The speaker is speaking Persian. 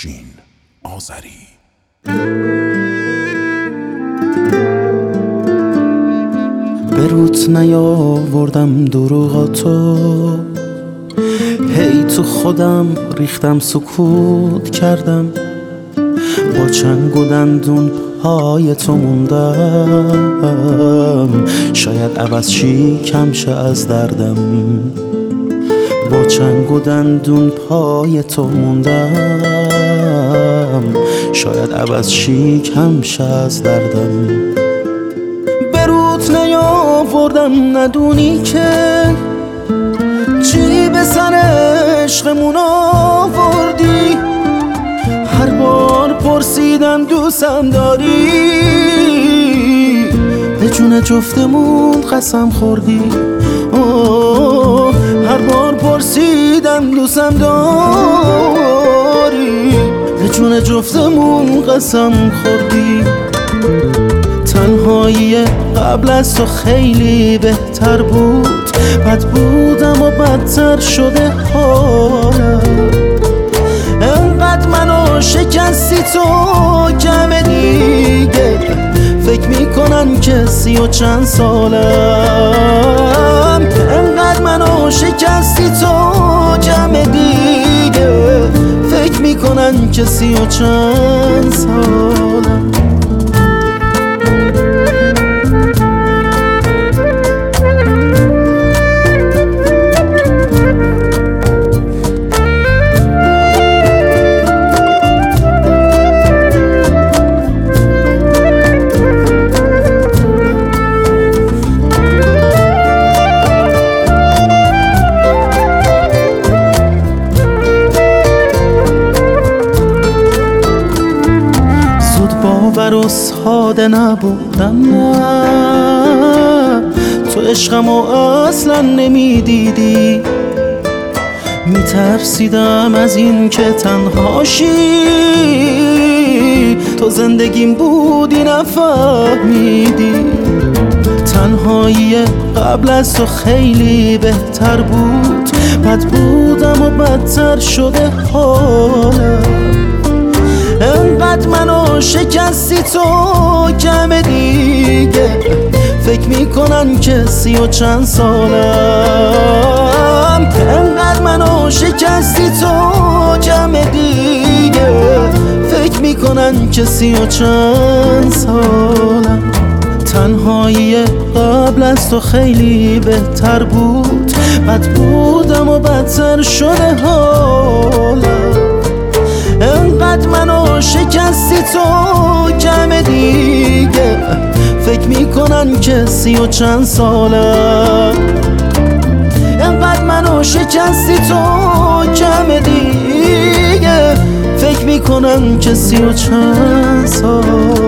افشین آذری. به روت نیاوردم دروغاتو، هی تو خودم ریختم سکوت کردم، با چنگ و دندون پای تو موندم، شاید عوض شیکم شه از دردم، با چنگ و دندون پای تو موندم، شاید عوض شیکم شه از دردم. به روت نیاوردم ندونی که چی به سر عشقمون آوردی، هر بار پرسیدم دوستم داری، به جون جفتمون قسم خوردی. هر بار پرسیدم دوستم داری، به جون جفتمون قسم خوردی. تنهایی قبل از تو خیلی بهتر بود، بد بودم و بدتر شده حالم. انقدر منو شکستی تو کم دیگه، فکر میکنن که 30 و چند سالم. انقدر منو شکستی تو کم دیگه، فکر میکنن که 30 و چند سالم. باور و ساده نبودم، نه تو عشقمو اصلا نمیدیدی، میترسیدم از این که تنهاشی، تو زندگیم بودی نفهمیدی. تنهایی قبل از تو خیلی بهتر بود، بد بودم و بدتر شده حالم. انقدر منو شکستی تو کم دیگه، فکر میکنن که 30 و چند سالم. انقدر منو شکستی تو کم دیگه، فکر میکنن که 30 و چند سالم. تنهایی قبل از تو خیلی بهتر بود، بد بودم و بدتر شده حالم. انقدر منو شکستی تو کم دیگه، فکر میکنن که 30 و چند سالم. انقدر منو شکستی تو کم دیگه، فکر میکنن که 30 و چند سالم.